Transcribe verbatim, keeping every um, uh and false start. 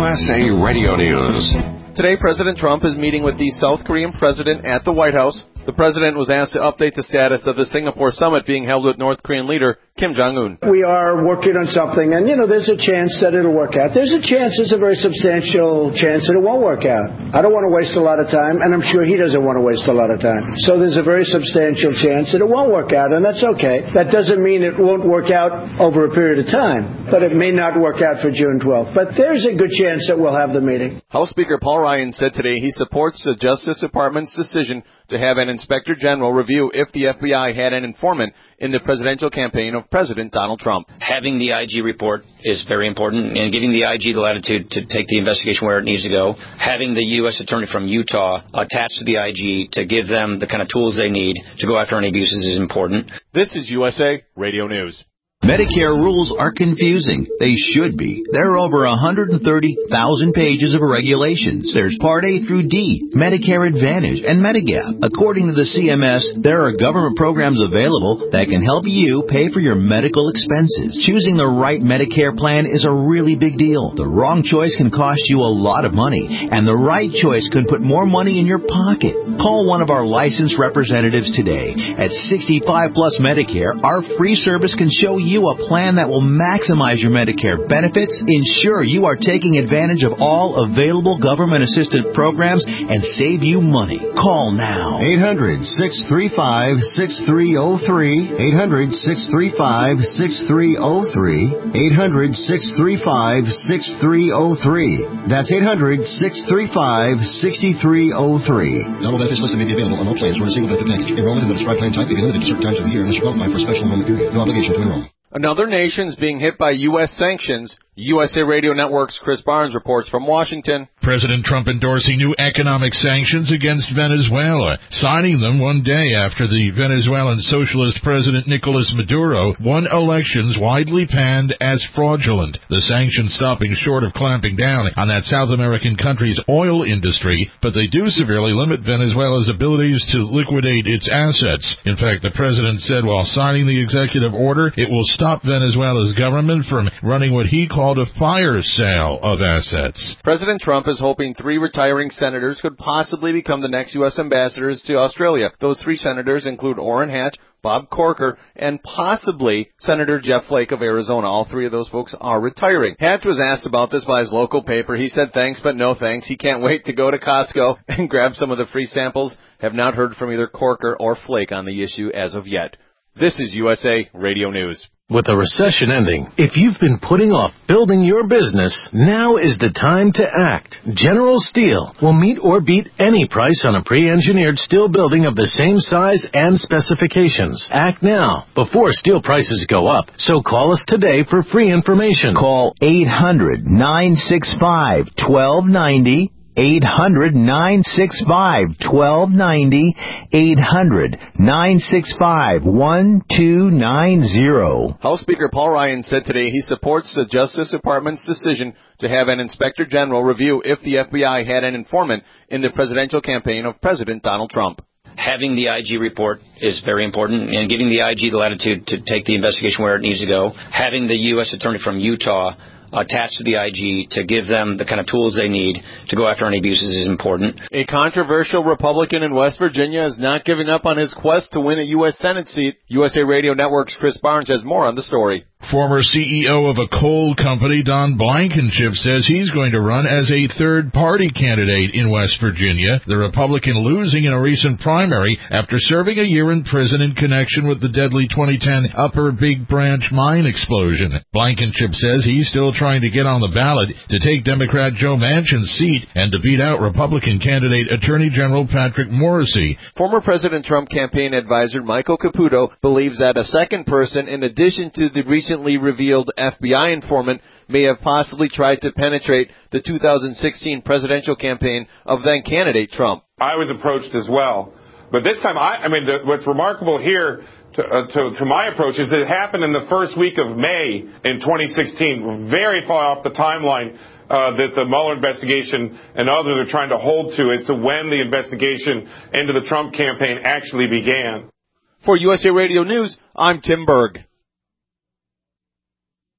S A Radio News. Today, President Trump is meeting with the South Korean president at the White House. The president was asked to update the status of the Singapore summit being held with North Korean leader Kim Jong-un. We are working on something, and, you know, there's a chance that it'll work out. There's a chance, there's a very substantial chance that it won't work out. I don't want to waste a lot of time, and I'm sure he doesn't want to waste a lot of time. So there's a very substantial chance that it won't work out, and that's okay. That doesn't mean it won't work out over a period of time, but it may not work out for June twelfth. But there's a good chance that we'll have the meeting. House Speaker Paul Ryan said today he supports the Justice Department's decision to have an Inspector General review if the F B I had an informant in the presidential campaign of President Donald Trump. Having the I G report is very important, and giving the I G the latitude to take the investigation where it needs to go. Having the U S Attorney from Utah attached to the I G to give them the kind of tools they need to go after any abuses is important. This is U S A Radio News. Medicare rules are confusing. They should be. There are over one hundred thirty thousand pages of regulations. There's Part A through D, Medicare Advantage, and Medigap. According to the C M S, there are government programs available that can help you pay for your medical expenses. Choosing the right Medicare plan is a really big deal. The wrong choice can cost you a lot of money, and the right choice could put more money in your pocket. Call one of our licensed representatives today. At sixty-five plus Medicare, our free service can show you you a plan that will maximize your Medicare benefits, ensure you are taking advantage of all available government-assisted programs, and save you money. Call now. eight hundred, six three five, six three zero three. eight hundred, six three five, six three zero three. eight hundred, six three five, six three zero three. That's eight hundred, six three five, six three zero three. Double benefits listed may be available on all plans or in a single benefit package. Enrollment in the prescribed plan type may be limited to certain times of the year unless you qualify for a special enrollment period. No obligation to enroll. Another nation's being hit by U S sanctions. U S A Radio Network's Chris Barnes reports from Washington. President Trump endorsing new economic sanctions against Venezuela, signing them one day after the Venezuelan socialist president Nicolas Maduro won elections widely panned as fraudulent. The sanctions stopping short of clamping down on that South American country's oil industry, but they do severely limit Venezuela's abilities to liquidate its assets. In fact, the president said while signing the executive order, it will stop Venezuela's government from running what he called a fire sale of assets. President Trump is hoping three retiring senators could possibly become the next U S ambassadors to Australia. Those three senators include Orrin Hatch, Bob Corker, and possibly Senator Jeff Flake of Arizona. All three of those folks are retiring. Hatch was asked about this by his local paper. He said thanks, but no thanks. He can't wait to go to Costco and grab some of the free samples. Have not heard from either Corker or Flake on the issue as of yet. This is U S A Radio News. With a recession ending, if you've been putting off building your business, now is the time to act. General Steel will meet or beat any price on a pre-engineered steel building of the same size and specifications. Act now, before steel prices go up. So call us today for free information. Call eight hundred, nine six five, one two nine zero. eight hundred, nine six five, one two nine zero. eight hundred, nine six five, one two nine zero. House Speaker Paul Ryan said today he supports the Justice Department's decision to have an Inspector General review if the F B I had an informant in the presidential campaign of President Donald Trump. Having the I G report is very important, and giving the I G the latitude to take the investigation where it needs to go. Having the U S Attorney from Utah attached to the I G to give them the kind of tools they need to go after any abuses is important. A controversial Republican in West Virginia is not giving up on his quest to win a U S Senate seat. U S A Radio Network's Chris Barnes has more on the story. Former C E O of a coal company, Don Blankenship, says he's going to run as a third-party candidate in West Virginia, the Republican losing in a recent primary after serving a year in prison in connection with the deadly twenty ten Upper Big Branch mine explosion. Blankenship says he's still trying to get on the ballot to take Democrat Joe Manchin's seat and to beat out Republican candidate Attorney General Patrick Morrisey. Former President Trump campaign advisor Michael Caputo believes that a second person, in addition to the recently revealed F B I informant, may have possibly tried to penetrate the two thousand sixteen presidential campaign of then-candidate Trump. I was approached as well. But this time, I, I mean, the, what's remarkable here to, uh, to, to my approach is that it happened in the first week of May in twenty sixteen, very far off the timeline uh, that the Mueller investigation and others are trying to hold to as to when the investigation into the Trump campaign actually began. For U S A Radio News, I'm Tim Berg.